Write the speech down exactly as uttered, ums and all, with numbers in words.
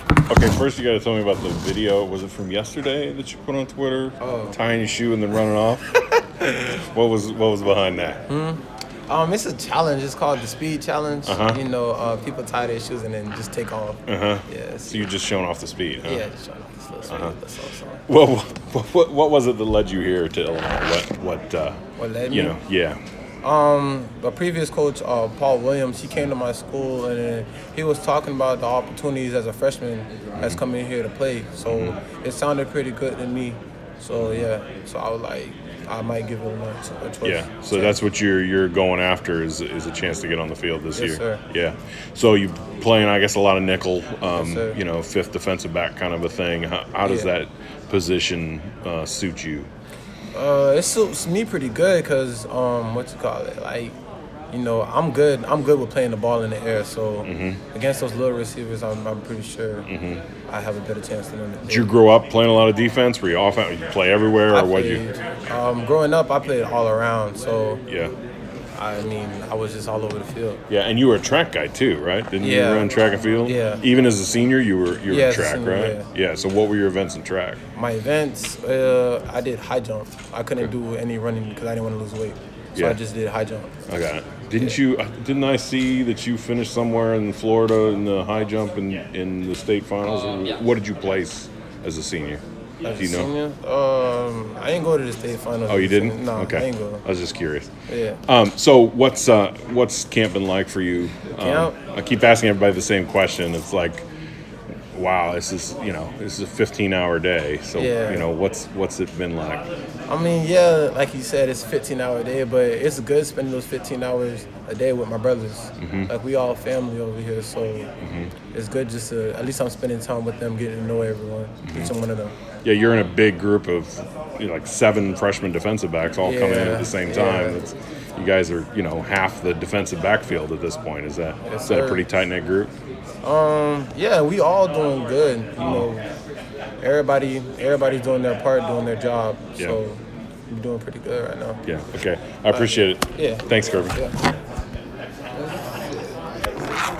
Okay, first you got to tell me about the video. Was it from yesterday that you put on Twitter? Oh. Tying your shoe and then running off. What was what was behind that? Hmm? Um, it's a challenge. It's called the Speed Challenge. Uh-huh. You know, uh, people tie their shoes and then just take off. Uh huh. Yeah. So you're just showing off the speed, huh? Yeah, just showing off this little speed. Uh-huh. That's all. So. Well, what, what what was it that led you here to Illinois? What what uh, What led you me? know? Yeah. Um, the previous coach, uh, Paul Williams, he came to my school and then he was talking about the opportunities as a freshman that's coming here to play. So it sounded pretty good to me. So yeah, so I was like, I might give it a, a choice. Yeah. So that's what you're you're going after is is a chance to get on the field this Yes, year. sir. Yeah. So you playing, I guess, a lot of nickel, um, Yes, sir. you know, fifth defensive back kind of a thing. How, how does Yeah. that position uh, suit you? Uh, it suits me pretty good because um, what you call it, like, you know, I'm good. I'm good with playing the ball in the air. So Mm-hmm. against those little receivers, I'm, I'm pretty sure I have a better chance than them. Did you grow up playing a lot of defense? Were you off? Did you play everywhere, I or what you? played, um, growing up, I played all around. So Yeah. I mean, I was just all over the field. Yeah, and you were a track guy too, right? Didn't Yeah. you run track and field? Yeah. Even as a senior, you were you were Yeah, in as a track, senior, right? Yeah. So what were your events in track? My events, uh, I did high jump. I couldn't do any running because I didn't want to lose weight. So Yeah. I just did high jump. I got it. Didn't you? Didn't I see that you finished somewhere in Florida in the high jump in in the state finals? What did you place as a senior? As Do you a know? senior, um, I didn't go to the state finals. Oh, you as a senior. didn't? No, I Okay. ain't go. I was just curious. Yeah. Um, so what's uh, what's camp been like for you? Um, Camp? I keep asking everybody the same question. It's like, wow, this is you know this is a fifteen hour day. So Yeah. you know what's what's it been like? I mean, yeah, like you said, it's a fifteen hour day, but it's good spending those fifteen hours a day with my brothers. Mm-hmm. Like, we all family over here, so it's good just to, at least I'm spending time with them, getting to know everyone, Mm-hmm. each one of them. Yeah, you're in a big group of you know, like seven freshman defensive backs all coming in at Yeah, the same yeah. time. It's, you guys are you know half the defensive backfield at this point. Is that Yes, is that a sir. pretty tight knit group? Um, yeah, we all doing good. You know, everybody, everybody's doing their part, doing their job. Yeah. So we're doing pretty good right now. Yeah. Okay. I appreciate it. Yeah. Thanks, Kirby. Yeah.